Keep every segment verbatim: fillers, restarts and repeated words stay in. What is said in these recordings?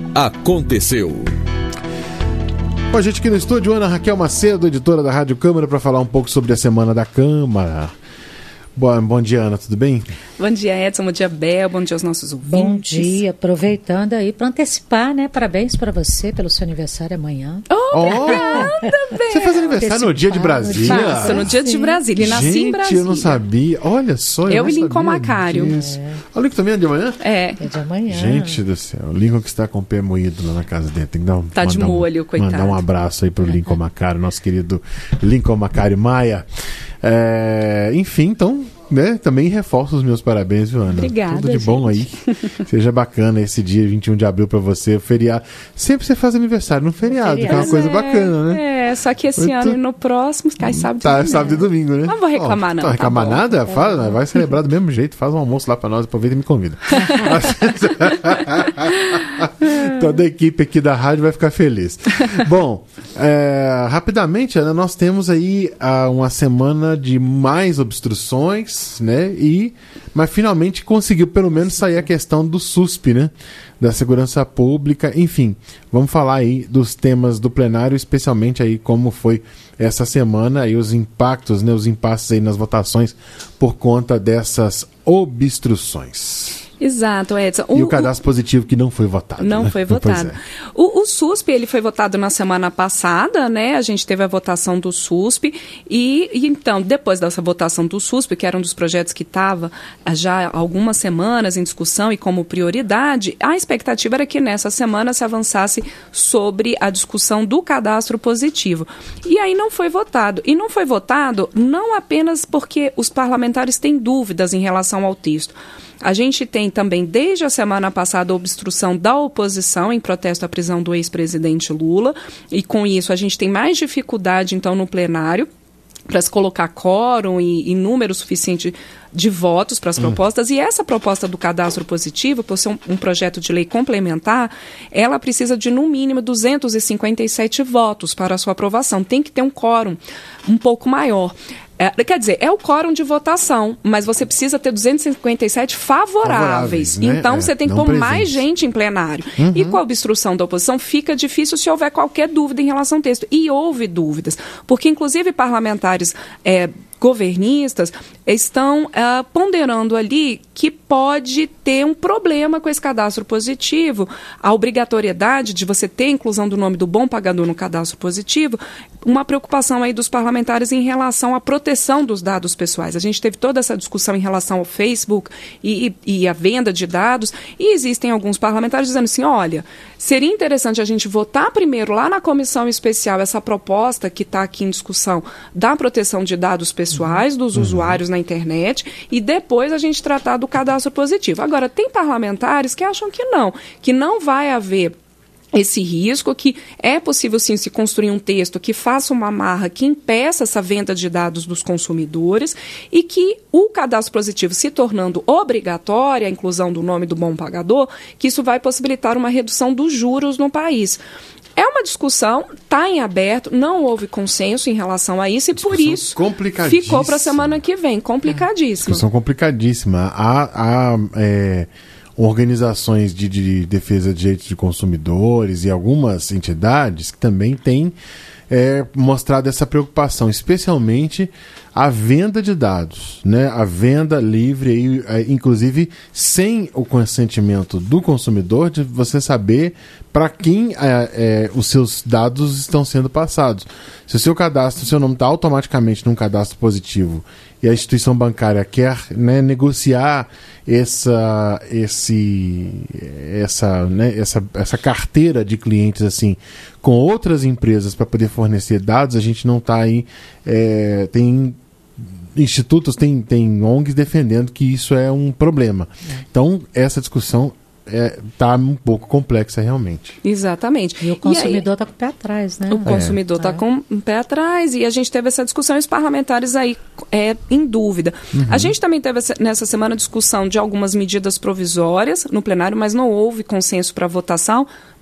aconteceu. Com a gente aqui no estúdio, Ana Raquel Macedo, editora da Rádio Câmara, para falar um pouco sobre a Semana da Câmara. Bom, bom dia, Ana, tudo bem? Bom dia, Edson, bom dia, Bel, bom dia aos nossos ouvintes. Bom dia, aproveitando aí para antecipar, né? Parabéns para você pelo seu aniversário amanhã. Oh, obrigada, oh, Bel. Você faz aniversário no dia de Brasília? Faço, no dia de Brasília, e nasci gente, em Brasília. Eu não sabia, olha só, eu, eu não e Lincoln sabia Macário. Disso. É. O Lincoln também é de amanhã? É. É de amanhã. Gente do céu, o Lincoln que está com o pé moído lá na casa dele, tem que dar um, tá de molho, um, coitado. Mandar um abraço aí pro Lincoln Macário, nosso querido Lincoln Macário Maia. É, enfim, então... Né? Também reforço os meus parabéns, viu, Ana? Obrigada, tudo de bom gente. aí. Seja bacana esse dia vinte e um de abril pra você, o feriado. Sempre você faz aniversário no feriado, feriado. Que é uma coisa é, bacana, né? É, só que esse Muito... ano e no próximo cai sábado e tá, domingo. sábado e domingo, né? Não vou reclamar, oh, não. Não reclamar tá nada? Faz, vai celebrar do mesmo jeito, faz um almoço lá pra nós, aproveita e me convida. Toda a equipe aqui da rádio vai ficar feliz. Bom, é, rapidamente, Ana, nós temos aí uh, uma semana de mais obstruções, né? E, mas finalmente conseguiu pelo menos sair a questão do S U S P, né? Da segurança pública, enfim, vamos falar aí dos temas do plenário, especialmente aí como foi essa semana e os impactos, né? Os impasses aí nas votações por conta dessas obstruções. Exato, Edson. E o, o cadastro positivo que não foi votado. Não né? foi votado. É. O, o S U S P, ele foi votado na semana passada, né? A gente teve a votação do S U S P e, e então, depois dessa votação do S U S P, que era um dos projetos que estava já há algumas semanas em discussão e como prioridade, a expectativa era que nessa semana se avançasse sobre a discussão do cadastro positivo. E aí não foi votado. E não foi votado não apenas porque os parlamentares têm dúvidas em relação ao texto. A gente tem também, desde a semana passada, a obstrução da oposição em protesto à prisão do ex-presidente Lula, e com isso a gente tem mais dificuldade, então, no plenário, para se colocar quórum e, e número suficiente de votos para as hum. propostas. E essa proposta do cadastro positivo, por ser um, um projeto de lei complementar, ela precisa de, no mínimo, duzentos e cinquenta e sete votos para a sua aprovação. Tem que ter um quórum um pouco maior. É, quer dizer, é o quórum de votação, mas você precisa ter duzentos e cinquenta e sete favoráveis. favoráveis né? Então, é, você tem que pôr presente. mais gente em plenário. Uhum. E com a obstrução da oposição, fica difícil se houver qualquer dúvida em relação ao texto. E houve dúvidas, porque, inclusive, parlamentares é, governistas estão uh, ponderando ali que pode ter um problema com esse cadastro positivo, a obrigatoriedade de você ter a inclusão do nome do bom pagador no cadastro positivo, uma preocupação aí dos parlamentares em relação à proteção dos dados pessoais. A gente teve toda essa discussão em relação ao Facebook e, e, e a venda de dados, e existem alguns parlamentares dizendo assim, olha, seria interessante a gente votar primeiro lá na comissão especial essa proposta que está aqui em discussão da proteção de dados pessoais dos uhum. usuários na internet e depois a gente tratar do cadastro positivo. Agora, tem parlamentares que acham que não, que não vai haver esse risco, que é possível sim se construir um texto que faça uma amarra que impeça essa venda de dados dos consumidores e que o cadastro positivo se tornando obrigatório, a inclusão do nome do bom pagador, que isso vai possibilitar uma redução dos juros no país. É uma discussão, está em aberto, não houve consenso em relação a isso e por isso ficou para a semana que vem. Complicadíssima. Discussão complicadíssima. Há, há é, organizações de, de defesa de direitos de consumidores e algumas entidades que também têm é, mostrado essa preocupação, especialmente a venda de dados, né? A venda livre, inclusive sem o consentimento do consumidor, de você saber para quem é, é, os seus dados estão sendo passados. Se o seu cadastro, o seu nome está automaticamente num cadastro positivo e a instituição bancária quer, né, negociar essa, esse, essa, né, essa, essa carteira de clientes assim, com outras empresas para poder fornecer dados, a gente não está aí... É, tem institutos, tem, tem O N Gs defendendo que isso é um problema. É. Então, essa discussão está é, um pouco complexa realmente. Exatamente. E o consumidor está com o pé atrás, né? O consumidor está é. com o pé atrás e a gente teve essa discussão e os parlamentares aí é, em dúvida. Uhum. A gente também teve essa, nessa semana discussão de algumas medidas provisórias no plenário, mas não houve consenso para votação.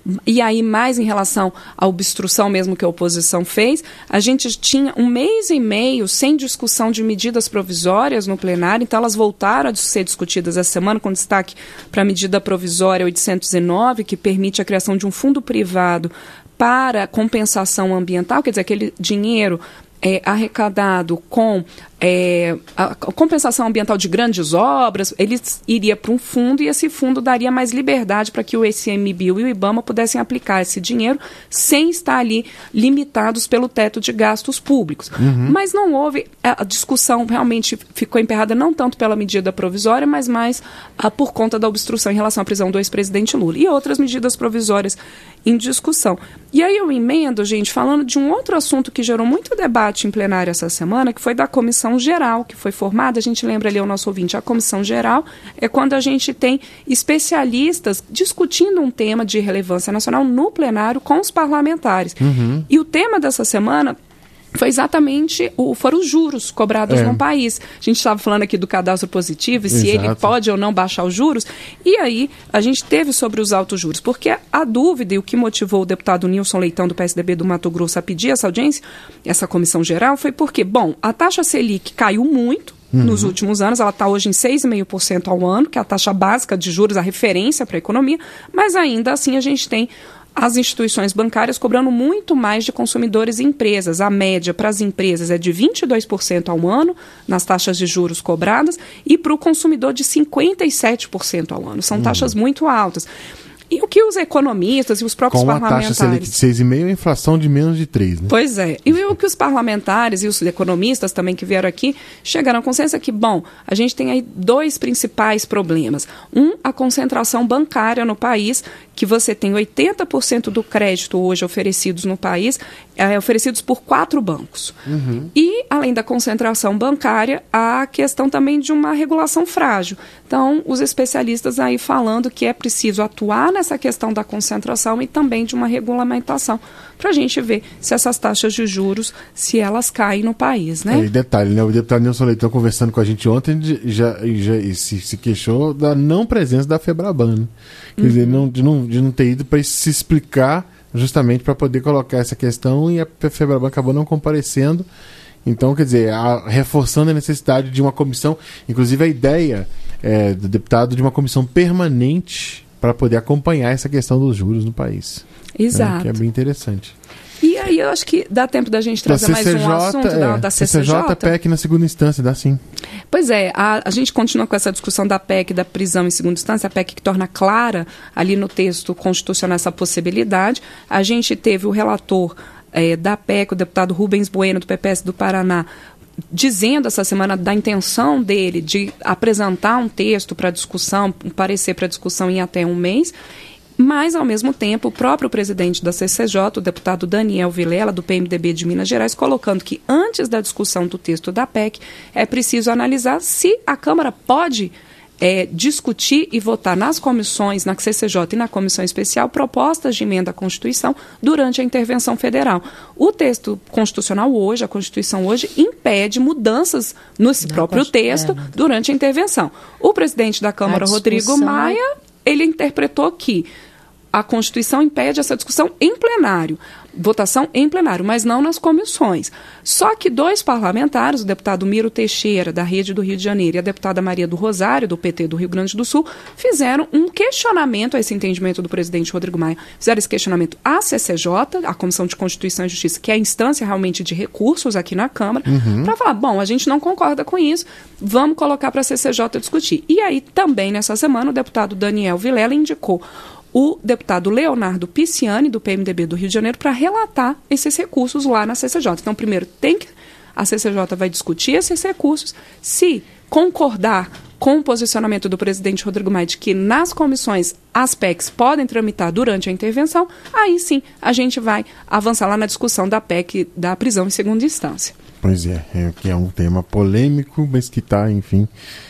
e aí mais em relação à obstrução mesmo que a oposição fez, a gente tinha um mês e meio sem discussão de medidas provisórias no plenário, então elas voltaram a ser discutidas essa semana, com destaque para a medida provisória oitocentos e nove, que permite a criação de um fundo privado para compensação ambiental, quer dizer, aquele dinheiro é, arrecadado com é, a compensação ambiental de grandes obras, ele iria para um fundo e esse fundo daria mais liberdade para que o I C M B I e o IBAMA pudessem aplicar esse dinheiro sem estar ali limitados pelo teto de gastos públicos. Uhum. Mas não houve, a discussão realmente ficou emperrada não tanto pela medida provisória, mas mais ah, por conta da obstrução em relação à prisão do ex-presidente Lula e outras medidas provisórias em discussão. E aí eu emendo, gente, falando de um outro assunto que gerou muito debate em plenário essa semana, que foi da Comissão Geral, que foi formada, a gente lembra ali ao nosso ouvinte, a Comissão Geral é quando a gente tem especialistas discutindo um tema de relevância nacional no plenário com os parlamentares. Uhum. E o tema dessa semana foi exatamente, o, foram os juros cobrados é. no país. A gente estava falando aqui do cadastro positivo e se Exato. ele pode ou não baixar os juros. E aí, a gente teve sobre os altos juros, porque a dúvida e o que motivou o deputado Nilson Leitão, do P S D B do Mato Grosso, a pedir essa audiência, essa comissão geral, foi porque, bom, a taxa Selic caiu muito uhum. nos últimos anos, ela está hoje em seis vírgula cinco por cento ao ano, que é a taxa básica de juros, a referência para a economia, mas ainda assim a gente tem as instituições bancárias cobrando muito mais de consumidores e empresas. A média para as empresas é de vinte e dois por cento ao ano nas taxas de juros cobradas e para o consumidor de cinquenta e sete por cento ao ano. São uhum. taxas muito altas. E o que os economistas e os próprios Com uma parlamentares... taxa Selic de seis vírgula cinco e a inflação de menos de três, né? Pois é. E o que os parlamentares e os economistas também que vieram aqui chegaram a consenso é que, bom, a gente tem aí dois principais problemas. Um, a concentração bancária no país, que você tem oitenta por cento do crédito hoje oferecidos no país, é, oferecidos por quatro bancos. Uhum. E, além da concentração bancária, a questão também de uma regulação frágil. Então, os especialistas aí falando que é preciso atuar nessa questão da concentração e também de uma regulamentação, para a gente ver se essas taxas de juros, se elas caem no país, né? É, e detalhe, né? O deputado Nilson Leitão, conversando com a gente ontem, já, já se, se queixou da não presença da FEBRABAN, né? Quer uhum. dizer, não, de, não, de não ter ido para se explicar justamente para poder colocar essa questão, e a FEBRABAN acabou não comparecendo. Então, quer dizer, a, reforçando a necessidade de uma comissão, inclusive a ideia é, do deputado de uma comissão permanente para poder acompanhar essa questão dos juros no país. Exato. É, que é bem interessante. E aí eu acho que dá tempo da gente trazer da C C J, mais um assunto é, da, da C C J. C C J, P E C na segunda instância, dá sim. Pois é, a, a gente continua com essa discussão da P E C, da prisão em segunda instância, a P E C que torna clara ali no texto constitucional essa possibilidade. A gente teve o relator é, da P E C, o deputado Rubens Bueno, do P P S do Paraná, dizendo essa semana da intenção dele de apresentar um texto para discussão, um parecer para discussão em até um mês. Mas, ao mesmo tempo, o próprio presidente da C C J, o deputado Daniel Vilela, do P M D B de Minas Gerais, colocando que antes da discussão do texto da P E C, é preciso analisar se a Câmara pode é, discutir e votar nas comissões, na C C J e na Comissão Especial, propostas de emenda à Constituição durante a intervenção federal. O texto constitucional hoje, a Constituição hoje, impede mudanças nesse não, próprio texto é, durante a intervenção. O presidente da Câmara, Rodrigo Maia, ele interpretou que a Constituição impede essa discussão em plenário, votação em plenário, mas não nas comissões. Só que dois parlamentares, o deputado Miro Teixeira, da Rede do Rio de Janeiro, e a deputada Maria do Rosário, do P T do Rio Grande do Sul, fizeram um questionamento a esse entendimento do presidente Rodrigo Maia. Fizeram esse questionamento à C C J, a Comissão de Constituição e Justiça, que é a instância realmente de recursos aqui na Câmara, uhum. para falar, bom, a gente não concorda com isso, vamos colocar para a C C J discutir. E aí, também nessa semana, o deputado Daniel Vilela indicou o deputado Leonardo Pisciani, do P M D B do Rio de Janeiro, para relatar esses recursos lá na C C J. Então, primeiro, tem que, a C C J vai discutir esses recursos. Se concordar com o posicionamento do presidente Rodrigo Maia de que nas comissões as P E Cs podem tramitar durante a intervenção, aí sim a gente vai avançar lá na discussão da P E C da prisão em segunda instância. Pois é, é que é um tema polêmico, mas que está, enfim,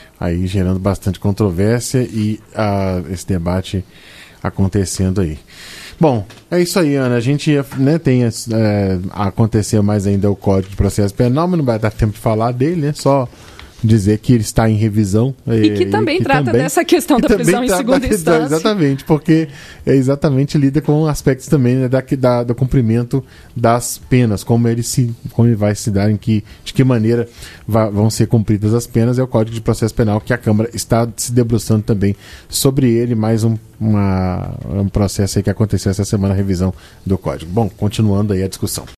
aí gerando bastante controvérsia e uh, esse debate acontecendo aí. Bom, é isso aí, Ana. A gente né, tem é, acontecer mais ainda o Código de Processo Penal, mas não vai dar tempo de falar dele, né? Só dizer que ele está em revisão. E que também e que trata também, dessa questão da prisão em segunda instância. Exatamente, porque é exatamente lida com aspectos também, né, da, da, do cumprimento das penas, como ele, se, como ele vai se dar, em que, de que maneira vai, vão ser cumpridas as penas. É o Código de Processo Penal que a Câmara está se debruçando também sobre ele, mais um, uma, um processo aí que aconteceu essa semana, a revisão do Código. Bom, continuando aí a discussão.